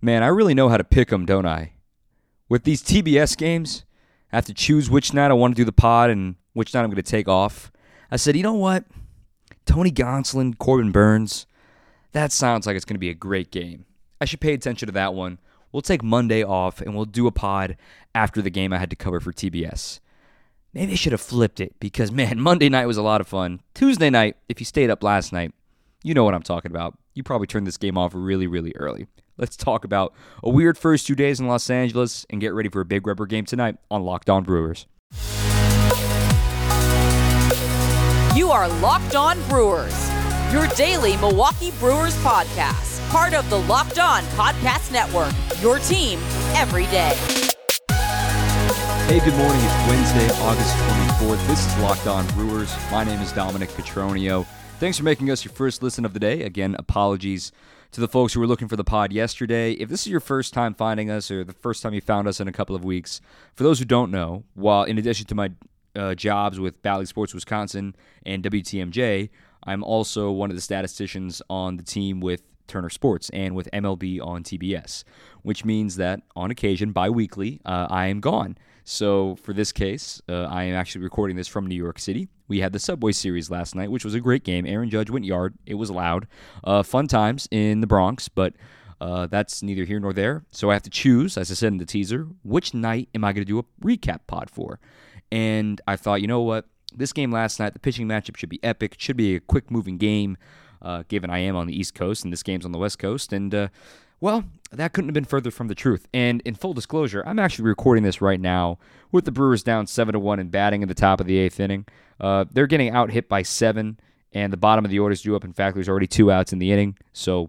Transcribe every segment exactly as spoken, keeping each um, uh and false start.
Man, I really know how to pick them, don't I? With these T B S games, I have to choose which night I want to do the pod and which night I'm going to take off. I said, you know what? Tony Gonsolin, Corbin Burns, that sounds like it's going to be a great game. I should pay attention to that one. We'll take Monday off, and we'll do a pod after the game I had to cover for T B S. Maybe I should have flipped it because, man, Monday night was a lot of fun. Tuesday night, if you stayed up last night, you know what I'm talking about. You probably turned this game off really, really early. Let's talk about a weird first two days in Los Angeles and get ready for a big rubber game tonight on Locked On Brewers. You are Locked On Brewers, your daily Milwaukee Brewers podcast, part of the Locked On Podcast Network, your team every day. Hey, good morning. It's Wednesday, August twenty-fourth. This is Locked On Brewers. My name is Dominic Petronio. Thanks for making us your first listen of the day. Again, apologies to the folks who were looking for the pod yesterday. If this is your first time finding us or the first time you found us in a couple of weeks, for those who don't know, while in addition to my uh, jobs with Bally Sports Wisconsin and W T M J, I'm also one of the statisticians on the team with Turner Sports and with M L B on T B S, which means that on occasion, bi-weekly, uh, I am gone. So for this case, uh, I am actually recording this from New York City. We had the Subway Series last night, which was a great game. Aaron Judge went yard. It was loud. Uh, fun times in the Bronx, but uh, that's neither here nor there. So I have to choose, as I said in the teaser, which night am I going to do a recap pod for? And I thought, you know what? This game last night, the pitching matchup should be epic. It should be a quick-moving game, uh, given I am on the East Coast and this game's on the West Coast. And, uh, well, that couldn't have been further from the truth. And in full disclosure, I'm actually recording this right now with the Brewers down seven to one and batting in the top of the eighth inning. Uh, they're getting out hit by seven, and the bottom of the order's due up. In fact, there's already two outs in the inning. So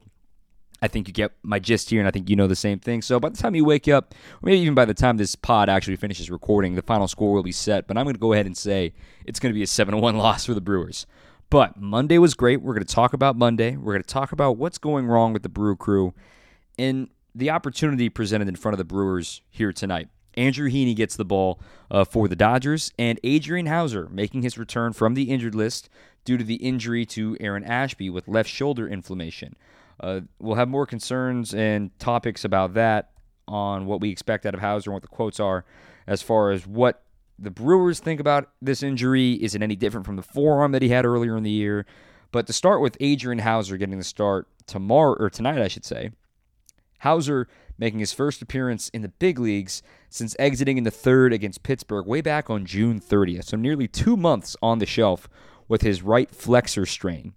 I think you get my gist here, and I think you know the same thing. So by the time you wake up, or maybe even by the time this pod actually finishes recording, the final score will be set. But I'm going to go ahead and say it's going to be a seven to one loss for the Brewers. But Monday was great. We're going to talk about Monday. We're going to talk about what's going wrong with the Brew Crew and the opportunity presented in front of the Brewers here tonight. Andrew Heaney gets the ball uh, for the Dodgers, and Adrian Houser making his return from the injured list due to the injury to Aaron Ashby with left shoulder inflammation. Uh, we'll have more concerns and topics about that on what we expect out of Houser and what the quotes are as far as what the Brewers think about this injury. Is it any different from the forearm that he had earlier in the year? But to start with Adrian Houser getting the start tomorrow, or tonight, I should say. Houser making his first appearance in the big leagues since exiting in the third against Pittsburgh way back on June thirtieth. So nearly two months on the shelf with his right flexor strain.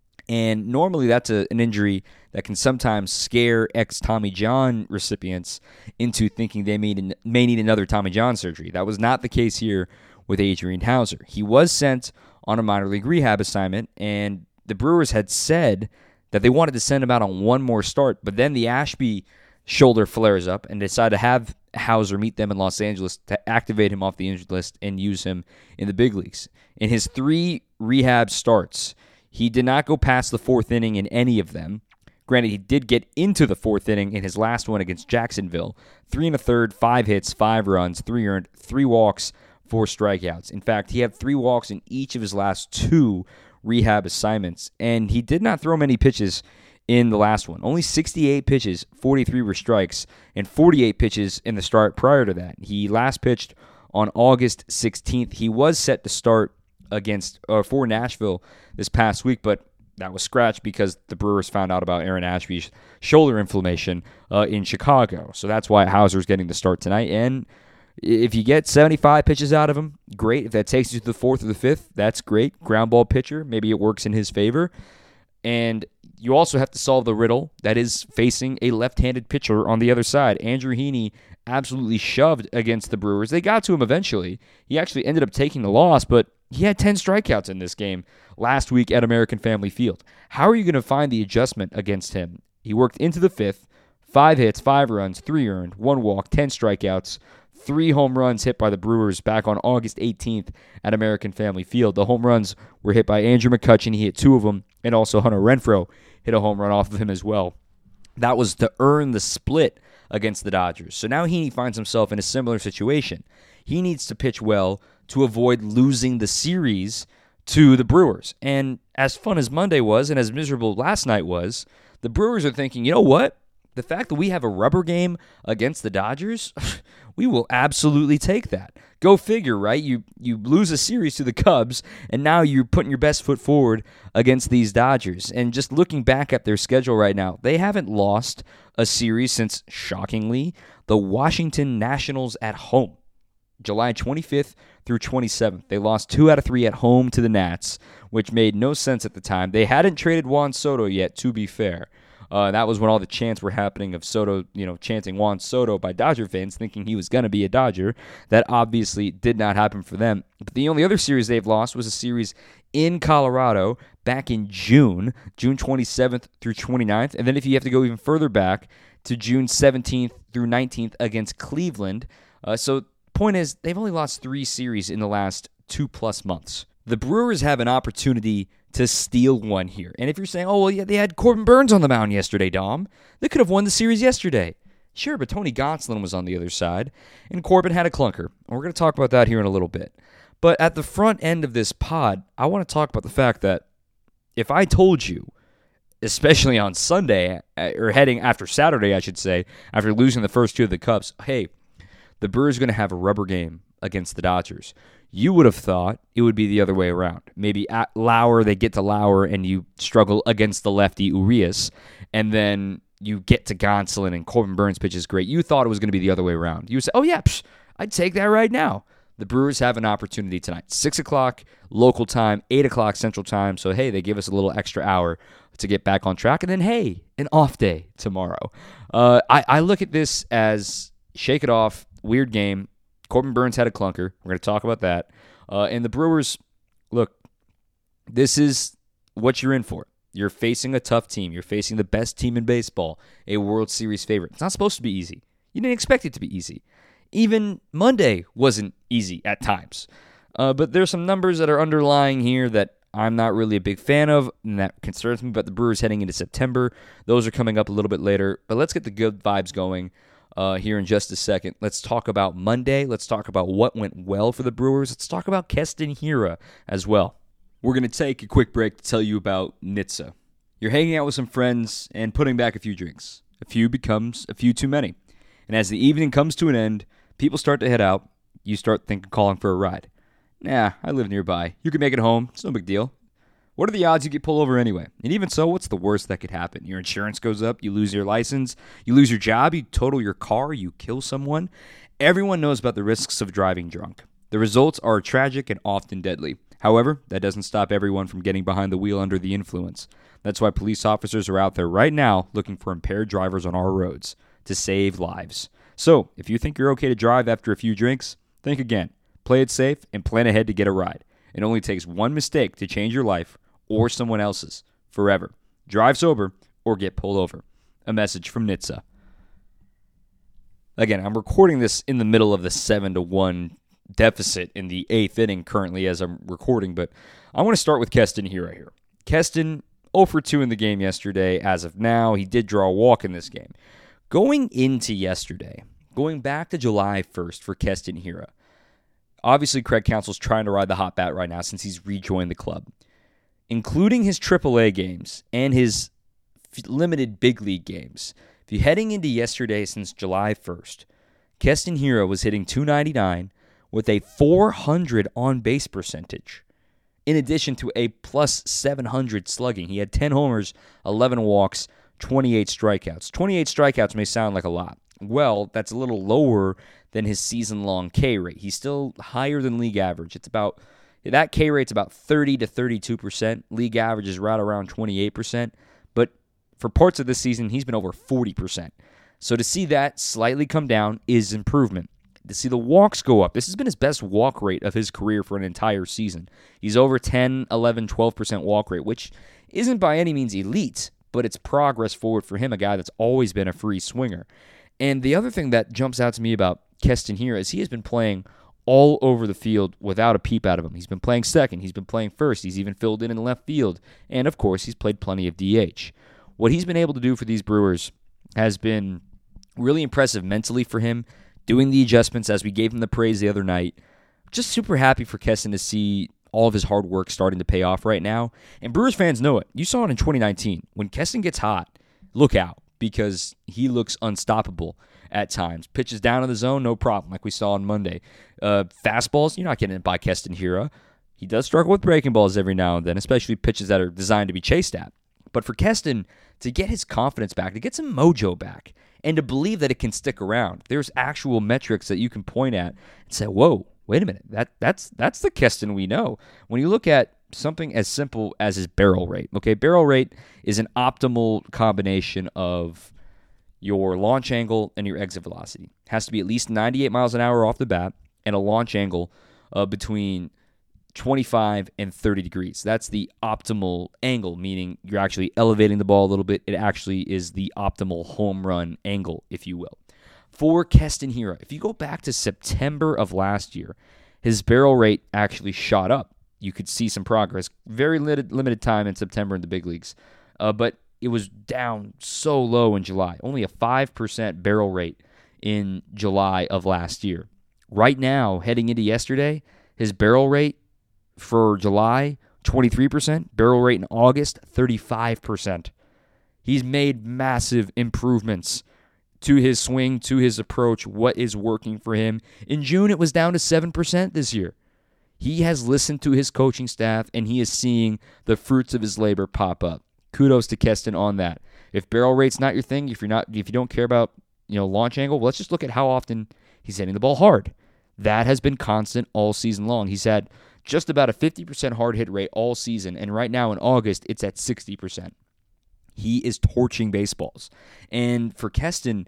And normally that's a, an injury that can sometimes scare ex-Tommy John recipients into thinking they may, may need another Tommy John surgery. That was not the case here with Adrian Houser. He was sent on a minor league rehab assignment, and the Brewers had said that they wanted to send him out on one more start, but then the Ashby shoulder flares up and decide to have Houser meet them in Los Angeles to activate him off the injured list and use him in the big leagues. In his three rehab starts, he did not go past the fourth inning in any of them. Granted, he did get into the fourth inning in his last one against Jacksonville. Three and a third, five hits, five runs, three earned, three walks, four strikeouts. In fact, he had three walks in each of his last two rehab assignments, and he did not throw many pitches in the last one. Only sixty-eight pitches, forty-three were strikes, and forty-eight pitches in the start prior to that. He last pitched on August sixteenth. He was set to start against or for Nashville this past week, but that was scratched because the Brewers found out about Aaron Ashby's shoulder inflammation uh, in Chicago. So that's why Houser's getting the start tonight. And if you get seventy-five pitches out of him, great. If that takes you to the fourth or the fifth, that's great. Ground ball pitcher, maybe it works in his favor. And you also have to solve the riddle that is facing a left-handed pitcher on the other side. Andrew Heaney absolutely shoved against the Brewers. They got to him eventually. He actually ended up taking the loss, but he had ten strikeouts in this game last week at American Family Field. How are you going to find the adjustment against him? He worked into the fifth, five hits, five runs, three earned, one walk, ten strikeouts, three home runs hit by the Brewers back on August eighteenth at American Family Field. The home runs were hit by Andrew McCutchen. He hit two of them, and also Hunter Renfroe hit a home run off of him as well. That was to earn the split against the Dodgers. So now Heaney finds himself in a similar situation. He needs to pitch well to avoid losing the series to the Brewers. And as fun as Monday was and as miserable last night was, the Brewers are thinking, you know what? the fact that we have a rubber game against the Dodgers, we will absolutely take that. Go figure, right? You you lose a series to the Cubs, and now you're putting your best foot forward against these Dodgers. And just looking back at their schedule right now, they haven't lost a series since, shockingly, the Washington Nationals at home. July twenty-fifth through twenty-seventh. They lost two out of three at home to the Nats, which made no sense at the time. They hadn't traded Juan Soto yet, to be fair. Uh, that was when all the chants were happening of Soto, you know, chanting Juan Soto by Dodger fans, thinking he was going to be a Dodger. That obviously did not happen for them. But the only other series they've lost was a series in Colorado back in June, June twenty-seventh through twenty-ninth. And then if you have to go even further back to June seventeenth through nineteenth against Cleveland. Uh, so point is, they've only lost three series in the last two-plus months. The Brewers have an opportunity to steal one here. And if you're saying, oh, well, yeah, they had Corbin Burnes on the mound yesterday, Dom. They could have won the series yesterday. Sure, but Tony Gonsolin was on the other side, and Corbin had a clunker. And we're going to talk about that here in a little bit. But at the front end of this pod, I want to talk about the fact that if I told you, especially on Sunday, or heading after Saturday, I should say, after losing the first two of the Cubs, hey, the Brewers are going to have a rubber game against the Dodgers, you would have thought it would be the other way around. Maybe at Lauer, they get to Lauer, and you struggle against the lefty Urias, and then you get to Gonsolin, and Corbin Burnes pitches great. You thought it was going to be the other way around. You would say, oh, yeah, psh, I'd take that right now. The Brewers have an opportunity tonight. six o'clock local time, eight o'clock Central time. So, hey, they give us a little extra hour to get back on track. And then, hey, an off day tomorrow. Uh, I, I look at this as shake it off, weird game. Corbin Burnes had a clunker. We're going to talk about that. Uh, and the Brewers, look, this is what you're in for. You're facing a tough team. You're facing the best team in baseball, a World Series favorite. It's not supposed to be easy. You didn't expect it to be easy. Even Monday wasn't easy at times. Uh, but there's some numbers that are underlying here that I'm not really a big fan of, and that concerns me about the Brewers heading into September. Those are coming up a little bit later. But let's get the good vibes going. Uh, here in just a second. Let's talk about Monday. Let's talk about what went well for the Brewers. Let's talk about Keston Hiura as well. We're going to take a quick break to tell you about N H T S A. You're hanging out with some friends and putting back a few drinks. A few becomes a few too many. And as the evening comes to an end, people start to head out. You start thinking calling for a ride. Nah, I live nearby. You can make it home. It's no big deal. What are the odds you get pulled over anyway? And even so, what's the worst that could happen? Your insurance goes up, you lose your license, you lose your job, you total your car, you kill someone. Everyone knows about the risks of driving drunk. The results are tragic and often deadly. However, that doesn't stop everyone from getting behind the wheel under the influence. That's why police officers are out there right now looking for impaired drivers on our roads to save lives. So, if you think you're okay to drive after a few drinks, think again. Play it safe and plan ahead to get a ride. It only takes one mistake to change your life or someone else's forever. Drive sober or get pulled over. A message from N H T S A. Again, I'm recording this in the middle of the seven to one deficit in the eighth inning currently as I'm recording, but I want to start with Keston Hiura here. Keston, oh for two in the game yesterday. As of now, he did draw a walk in this game. Going into yesterday, going back to July first for Keston Hiura, obviously Craig Counsell's trying to ride the hot bat right now since he's rejoined the club. Including his triple A games and his limited big league games. If you're heading into yesterday since July first, Keston Hiura was hitting two ninety-nine with a four hundred on-base percentage, in addition to a plus seven hundred slugging. He had ten homers, eleven walks, twenty-eight strikeouts. twenty-eight strikeouts may sound like a lot. Well, that's a little lower than his season-long K rate. He's still higher than league average. It's about... That K rate's about thirty to thirty-two percent. League average is right around twenty-eight percent. But for parts of this season, he's been over forty percent. So to see that slightly come down is improvement. To see the walks go up, this has been his best walk rate of his career for an entire season. He's over ten, eleven, twelve percent walk rate, which isn't by any means elite, but it's progress forward for him, a guy that's always been a free swinger. And the other thing that jumps out to me about Keston Hiura is he has been playing all over the field without a peep out of him. He's been playing second. He's been playing first. He's even filled in in left field. And, of course, he's played plenty of D H. What he's been able to do for these Brewers has been really impressive mentally for him, doing the adjustments as we gave him the praise the other night. Just super happy for Keston to see all of his hard work starting to pay off right now. And Brewers fans know it. You saw it in twenty nineteen. When Keston gets hot, look out. because he looks unstoppable at times. Pitches down in the zone, no problem, like we saw on Monday. Uh, fastballs, you're not getting it by Keston Hiura. He does struggle with breaking balls every now and then, especially pitches that are designed to be chased at. But for Keston, to get his confidence back, to get some mojo back, and to believe that it can stick around, there's actual metrics that you can point at and say, whoa, wait a minute, that that's that's the Keston we know. When you look at something as simple as his barrel rate, okay, barrel rate is an optimal combination of your launch angle and your exit velocity. It has to be at least ninety-eight miles an hour off the bat and a launch angle uh, between twenty-five and thirty degrees. That's the optimal angle, meaning you're actually elevating the ball a little bit. It actually is the optimal home run angle, if you will. For Keston Hiura, if you go back to September of last year, his barrel rate actually shot up. You could see some progress. Very limited, limited time in September in the big leagues, uh, but it was down so low in July. Only a five percent barrel rate in July of last year. Right now, heading into yesterday, his barrel rate for July, twenty-three percent. Barrel rate in August, thirty-five percent. He's made massive improvements to his swing, to his approach, what is working for him. In June, it was down to seven percent this year. He has listened to his coaching staff, and he is seeing the fruits of his labor pop up. Kudos to Keston on that. If barrel rate's not your thing, if you're not, if you don't care about, you know, launch angle, well, let's just look at how often he's hitting the ball hard. That has been constant all season long. He's had just about a fifty percent hard hit rate all season, and right now in August, it's at sixty percent. He is torching baseballs. And for Keston,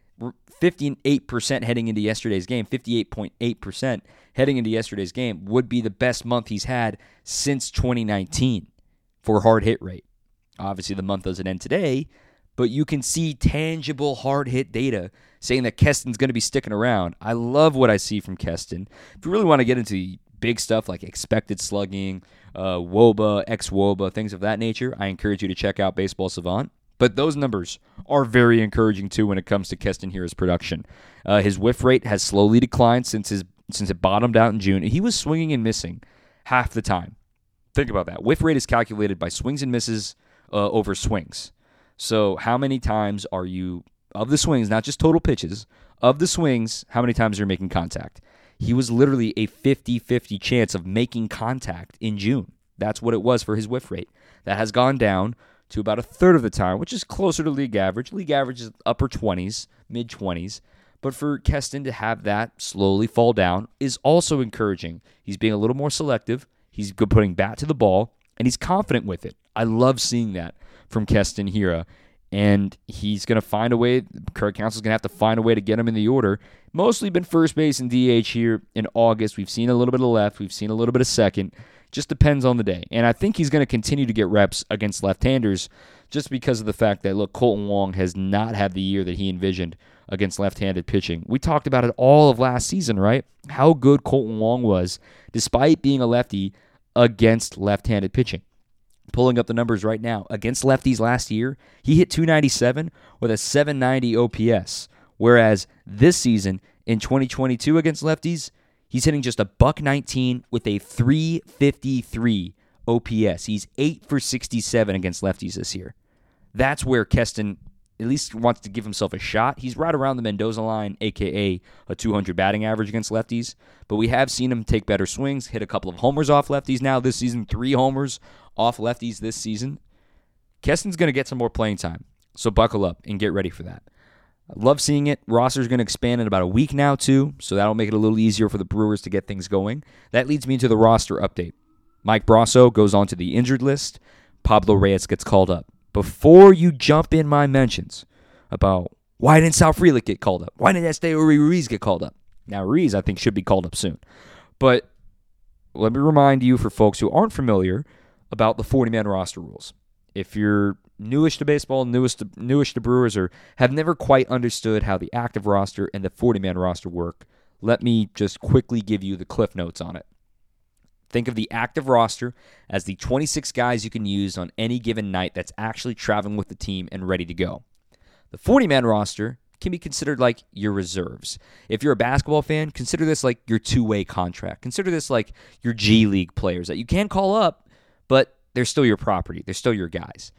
fifty-eight percent heading into yesterday's game, fifty-eight point eight percent heading into yesterday's game would be the best month he's had since twenty nineteen for hard hit rate. Obviously, the month doesn't end today, but you can see tangible hard hit data saying that Keston's going to be sticking around. I love what I see from Keston. If you really want to get into the big stuff like expected slugging, uh, W O B A, ex-W O B A, things of that nature, I encourage you to check out Baseball Savant. But those numbers are very encouraging, too, when it comes to Keston Hiura's production. Uh, his whiff rate has slowly declined since his since it bottomed out in June. He was swinging and missing half the time. Think about that. Whiff rate is calculated by swings and misses uh, over swings. So how many times are you, of the swings, not just total pitches, of the swings, how many times are you making contact? He was literally a fifty-fifty chance of making contact in June. That's what it was for his whiff rate. That has gone down to about a third of the time, which is closer to league average. League average is upper twenties, mid-twenties. But for Keston to have that slowly fall down is also encouraging. He's being a little more selective. He's putting bat to the ball, and he's confident with it. I love seeing that from Keston Hiura. And he's going to find a way. Kurt Counsell's going to have to find a way to get him in the order. Mostly been first base and D H here in August. We've seen a little bit of left. We've seen a little bit of second. Just depends on the day. And I think he's going to continue to get reps against left-handers just because of the fact that, look, Kolten Wong has not had the year that he envisioned against left-handed pitching. We talked about it all of last season, right? How good Kolten Wong was despite being a lefty against left-handed pitching. Pulling up the numbers right now. Against lefties last year, he hit two ninety-seven with a seven ninety O P S. Whereas this season, in twenty twenty-two against lefties, he's hitting just a buck nineteen with a three fifty-three O P S. He's eight for sixty-seven against lefties this year. That's where Keston at least wants to give himself a shot. He's right around the Mendoza line, a k a a two hundred batting average against lefties. But we have seen him take better swings, hit a couple of homers off lefties now this season, three homers off lefties this season. Keston's going to get some more playing time, so buckle up and get ready for that. I love seeing it. Roster's going to expand in about a week now, too, so that'll make it a little easier for the Brewers to get things going. That leads me to the roster update. Mike Brasso goes on to the injured list. Pablo Reyes gets called up. Before you jump in my mentions about why didn't Sal Frelick get called up? Why didn't Esteury Ruiz get called up? Now, Ruiz, I think, should be called up soon. But let me remind you, for folks who aren't familiar, about the forty-man roster rules. If you're newish to baseball, newest to, newish to Brewers, or have never quite understood how the active roster and the forty-man roster work, let me just quickly give you the cliff notes on it. Think of the active roster as the twenty-six guys you can use on any given night that's actually traveling with the team and ready to go. The forty-man roster can be considered like your reserves. If you're a basketball fan, consider this like your two-way contract. Consider this like your G League players that you can call up, but they're still your property. They're still your guys.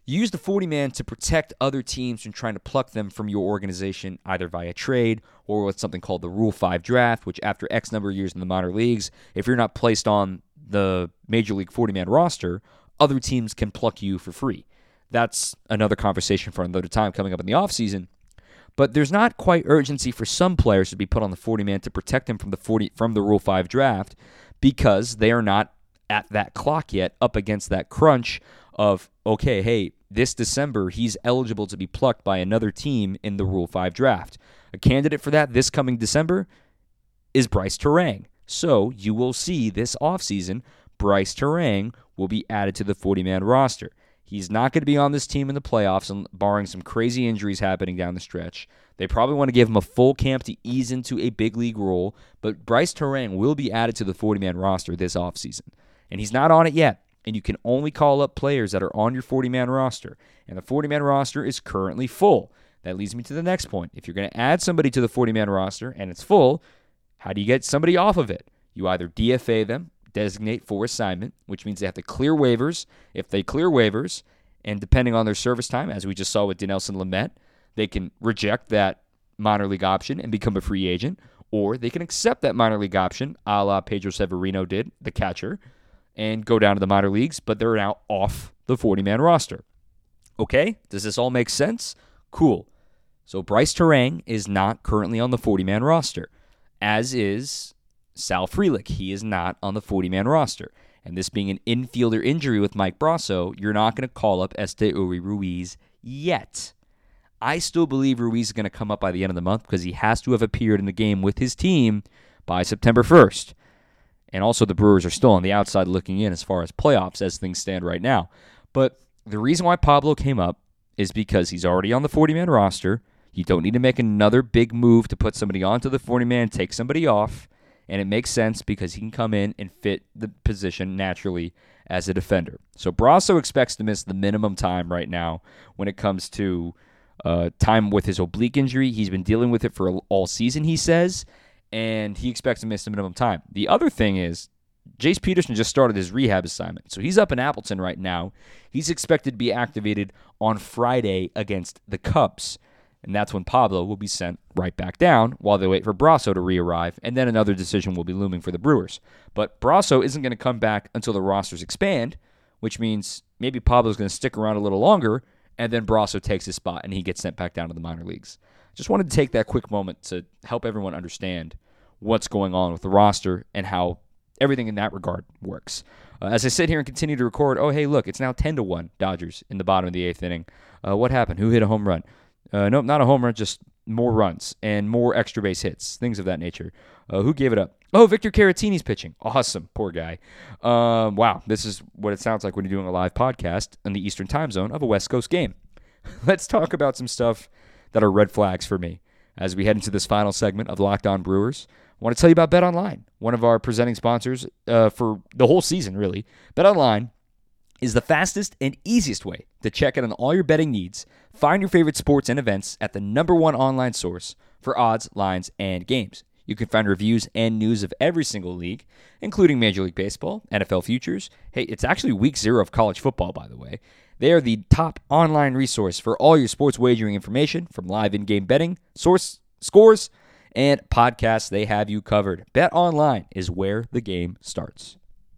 You use the forty-man to protect other teams from trying to pluck them from your organization, either via trade or with something called the Rule five draft, which after X number of years in the minor leagues, if you're not placed on the Major League forty-man roster, other teams can pluck you for free. That's another conversation for another time coming up in the offseason. But there's not quite urgency for some players to be put on the forty-man to protect them from the forty from the Rule five draft because they are not at that clock yet, up against that crunch of, okay, hey, this December, he's eligible to be plucked by another team in the Rule five draft. A candidate for that this coming December is Brice Turang. So you will see this offseason, Brice Turang will be added to the forty-man roster. He's not going to be on this team in the playoffs, barring some crazy injuries happening down the stretch. They probably want to give him a full camp to ease into a big league role, but Brice Turang will be added to the forty-man roster this offseason. And he's not on it yet, and you can only call up players that are on your forty-man roster. And the forty-man roster is currently full. That leads me to the next point. If you're going to add somebody to the forty-man roster and it's full, how do you get somebody off of it? You either D F A them, designate for assignment, which means they have to clear waivers. If they clear waivers, and depending on their service time, as we just saw with Dinelson Lamet, they can reject that minor league option and become a free agent, or they can accept that minor league option, a la Pedro Severino did, the catcher, and go down to the minor leagues, but they're now off the forty-man roster. Okay, does this all make sense? Cool. So Brice Turang is not currently on the forty-man roster, as is Sal Frelick. He is not on the forty-man roster. And this being an infielder injury with Mike Brasso, you're not going to call up Esteury Ruiz yet. I still believe Ruiz is going to come up by the end of the month because he has to have appeared in the game with his team by September first. And also the Brewers are still on the outside looking in as far as playoffs as things stand right now. But the reason why Pablo came up is because he's already on the forty-man roster. You don't need to make another big move to put somebody onto the forty-man, take somebody off. And it makes sense because he can come in and fit the position naturally as a defender. So Brasso expects to miss the minimum time right now when it comes to uh, time with his oblique injury. He's been dealing with it for all season, he says, and he expects to miss the minimum time. The other thing is, Jace Peterson just started his rehab assignment. So he's up in Appleton right now. He's expected to be activated on Friday against the Cubs. And that's when Pablo will be sent right back down while they wait for Brasso to re-arrive, and then another decision will be looming for the Brewers. But Brasso isn't going to come back until the rosters expand, which means maybe Pablo's going to stick around a little longer, and then Brasso takes his spot and he gets sent back down to the minor leagues. Just wanted to take that quick moment to help everyone understand what's going on with the roster and how everything in that regard works. Uh, as I sit here and continue to record, oh, hey, look, it's now ten to one Dodgers in the bottom of the eighth inning. Uh, what happened? Who hit a home run? Uh, nope, not a home run, just more runs and more extra base hits, things of that nature. Uh, who gave it up? Oh, Victor Caratini's pitching. Awesome. Poor guy. Um, wow, this is what it sounds like when you're doing a live podcast in the Eastern time zone of a West Coast game. Let's talk about some stuff that are red flags for me as we head into this final segment of Locked On Brewers. I want to tell you about BetOnline, one of our presenting sponsors uh, for the whole season, really. BetOnline is the fastest and easiest way to check in on all your betting needs. Find your favorite sports and events at the number one online source for odds, lines, and games. You can find reviews and news of every single league, including Major League Baseball, N F L futures. Hey, it's actually week zero of college football, by the way. They are the top online resource for all your sports wagering information, from live in-game betting, source scores, and podcasts. They have you covered. BetOnline is where the game starts.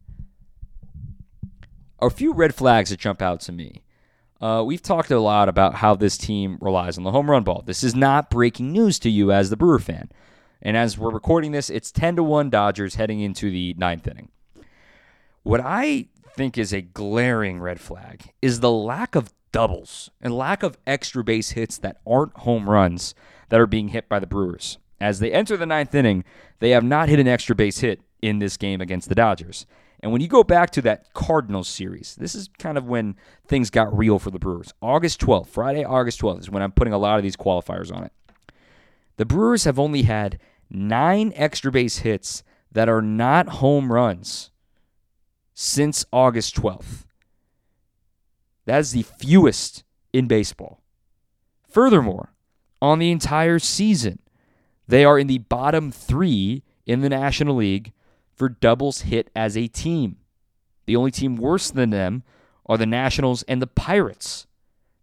A few red flags that jump out to me. Uh, we've talked a lot about how this team relies on the home run ball. This is not breaking news to you as the Brewer fan. And as we're recording this, it's ten to one Dodgers heading into the ninth inning. What I think is a glaring red flag is the lack of doubles and lack of extra base hits that aren't home runs that are being hit by the Brewers. As they enter the ninth inning, they have not hit an extra base hit in this game against the Dodgers. And when you go back to that Cardinals series, this is kind of when things got real for the Brewers. August twelfth, Friday, August twelfth is when I'm putting a lot of these qualifiers on it. The Brewers have only had nine extra base hits that are not home runs since August twelfth. That is the fewest in baseball. Furthermore, on the entire season, they are in the bottom three in the National League for doubles hit as a team. The only team worse than them are the Nationals and the Pirates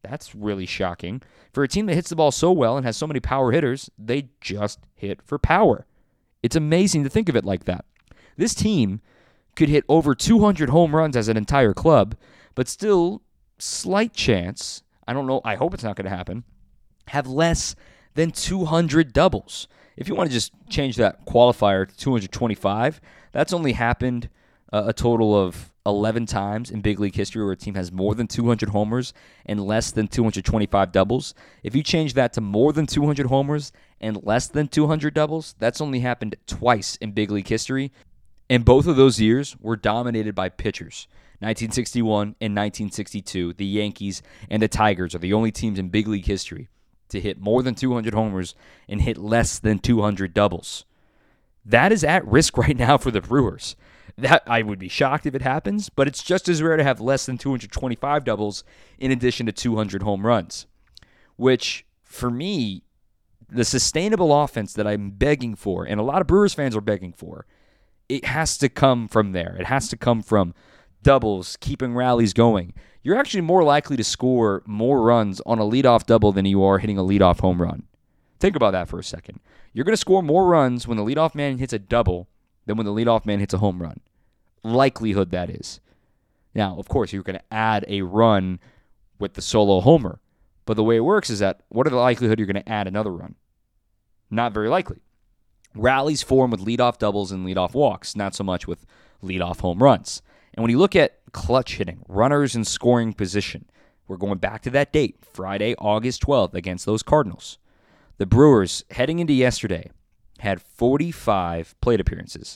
That's really shocking. For a team that hits the ball so well and has so many power hitters, they just hit for power. It's amazing to think of it like that. This team could hit over two hundred home runs as an entire club, but still, slight chance, I don't know, I hope it's not going to happen, have less than two hundred doubles. If you want to just change that qualifier to two hundred twenty-five, that's only happened uh, a total of eleven times in big league history where a team has more than two hundred homers and less than two hundred twenty-five doubles. If you change that to more than two hundred homers and less than two hundred doubles, that's only happened twice in big league history. And both of those years were dominated by pitchers. nineteen sixty-one and nineteen sixty-two, the Yankees and the Tigers are the only teams in big league history to hit more than two hundred homers and hit less than two hundred doubles. That is at risk right now for the Brewers. That I would be shocked if it happens, but it's just as rare to have less than two hundred twenty-five doubles in addition to two hundred home runs, which, for me, the sustainable offense that I'm begging for, and a lot of Brewers fans are begging for, it has to come from there. It has to come from doubles, keeping rallies going. You're actually more likely to score more runs on a leadoff double than you are hitting a leadoff home run. Think about that for a second. You're going to score more runs when the leadoff man hits a double than when the leadoff man hits a home run. Likelihood, that is. Now, of course, you're going to add a run with the solo homer. But the way it works is that what are the likelihood you're going to add another run? Not very likely. Rallies form with leadoff doubles and leadoff walks, not so much with leadoff home runs. And when you look at clutch hitting, runners in scoring position, we're going back to that date, Friday, August twelfth, against those Cardinals. The Brewers, heading into yesterday, had forty-five plate appearances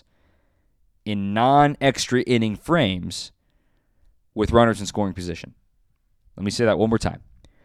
in non-extra inning frames with runners in scoring position. Let me say that one more time.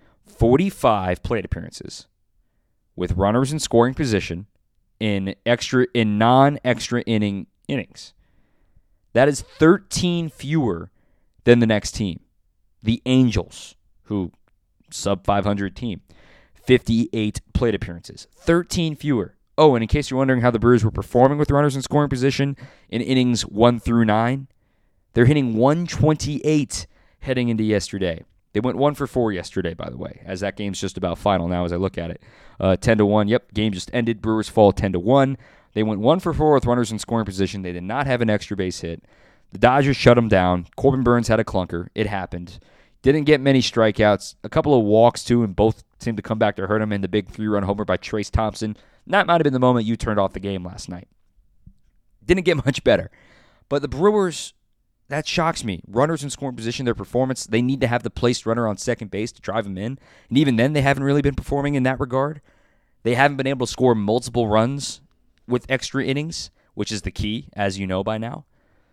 forty-five plate appearances with runners in scoring position in extra in non-extra inning innings. That is thirteen fewer than the next team. The Angels, who sub five hundred team, fifty-eight plate appearances, thirteen fewer. Oh, and in case you're wondering how the Brewers were performing with runners in scoring position in innings one through nine, they're hitting one twenty-eight heading into yesterday. They went one for four yesterday, by the way, as that game's just about final now as I look at it. Uh, ten to one, yep, game just ended. Brewers fall ten to one. They went one for four with runners in scoring position. They did not have an extra base hit. The Dodgers shut them down. Corbin Burnes had a clunker. It happened. Didn't get many strikeouts. A couple of walks, too, and both seemed to come back to hurt him in the big three-run homer by Trace Thompson. That might have been the moment you turned off the game last night. Didn't get much better. But the Brewers, that shocks me. Runners in scoring position, their performance, they need to have the placed runner on second base to drive him in. And even then, they haven't really been performing in that regard. They haven't been able to score multiple runs with extra innings, which is the key, as you know by now.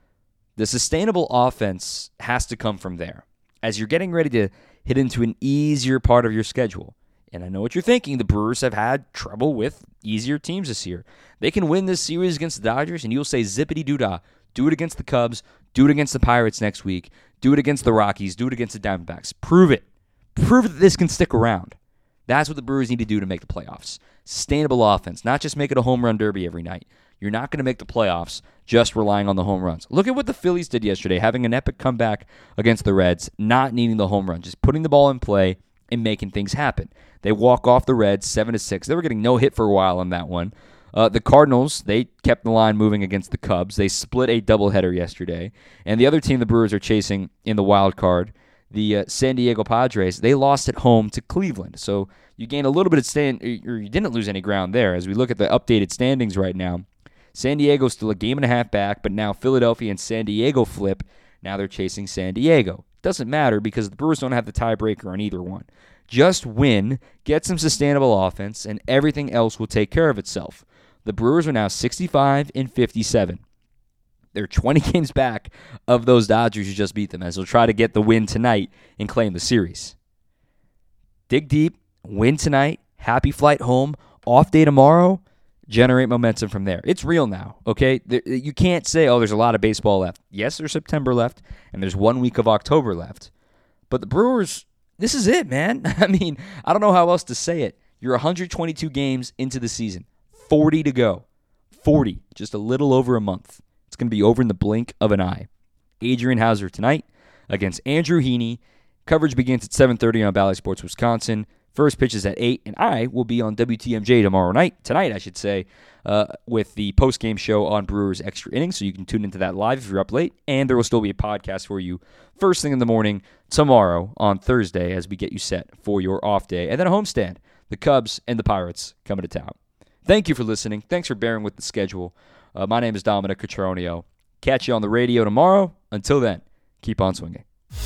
The sustainable offense has to come from there. As you're getting ready to hit into an easier part of your schedule, and I know what you're thinking, the Brewers have had trouble with easier teams this year. They can win this series against the Dodgers, and you'll say zippity-doo-dah. Do it against the Cubs. Do it against the Pirates next week. Do it against the Rockies. Do it against the Diamondbacks. Prove it. Prove that this can stick around. That's what the Brewers need to do to make the playoffs. Sustainable offense, not just make it a home run derby every night. You're not going to make the playoffs just relying on the home runs. Look at what the Phillies did yesterday, having an epic comeback against the Reds, not needing the home run, just putting the ball in play and making things happen. They walk off the Reds seven to six. They were getting no hit for a while on that one. Uh, the Cardinals, they kept the line moving against the Cubs. They split a doubleheader yesterday. And the other team the Brewers are chasing in the wild card, the uh, San Diego Padres, they lost at home to Cleveland. So you gained a little bit of stand, or you didn't lose any ground there. As we look at the updated standings right now, San Diego's still a game and a half back, but now Philadelphia and San Diego flip. Now they're chasing San Diego. Doesn't matter because the Brewers don't have the tiebreaker on either one. Just win, get some sustainable offense, and everything else will take care of itself. The Brewers are now sixty-five and fifty-seven. They're twenty games back of those Dodgers who just beat them, as they'll try to get the win tonight and claim the series. Dig deep, win tonight, happy flight home, off day tomorrow, generate momentum from there. It's real now, okay? You can't say, oh, there's a lot of baseball left. Yes, there's September left, and there's one week of October left. But the Brewers, this is it, man. I mean, I don't know how else to say it. You're one hundred twenty-two games into the season. forty to go. forty, just a little over a month. It's going to be over in the blink of an eye. Adrian Houser tonight against Andrew Heaney. Coverage begins at seven thirty on Bally Sports Wisconsin. First pitch is at eight, and I will be on W T M J tomorrow night, tonight I should say, uh, with the post-game show on Brewers Extra Innings, so you can tune into that live if you're up late, and there will still be a podcast for you first thing in the morning tomorrow on Thursday as we get you set for your off day. And then a homestand, the Cubs and the Pirates coming to town. Thank you for listening. Thanks for bearing with the schedule. Uh, my name is Dominic Cotroneo. Catch you on the radio tomorrow. Until then, keep on swinging.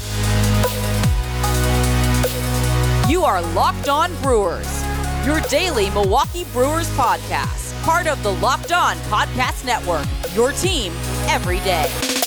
You are Locked On Brewers, your daily Milwaukee Brewers podcast, part of the Locked On Podcast Network, your team every day.